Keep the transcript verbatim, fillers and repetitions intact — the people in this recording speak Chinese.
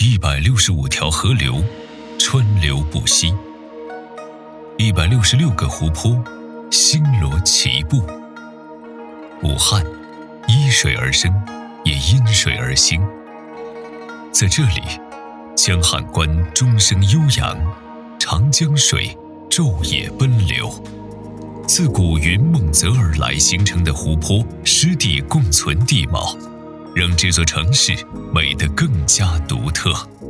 一百六十五条河流，川流不息；一百六十六个湖泊，星罗棋布。武汉依水而生，也因水而兴。在这里，江汉关钟声悠扬，长江水昼夜奔流。自古云梦泽而来形成的湖泊湿地共存地貌，让这座城市美得更加独特。